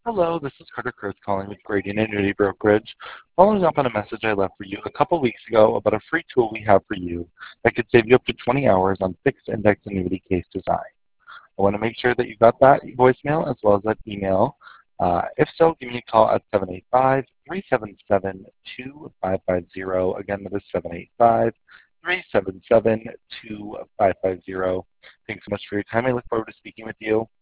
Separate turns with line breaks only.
Hello, this is Carter Kurtz calling with Gradient Annuity Brokerage, following up on a message I left for you a couple weeks ago about a free tool we have for you that could save you up to 20 hours on fixed index annuity case design. I want to make sure that you got that voicemail as well as that email. If so, give me a call at 785-377-2550. Again, that is 785-377-2550. Thanks so much for your time. I look forward to speaking with you.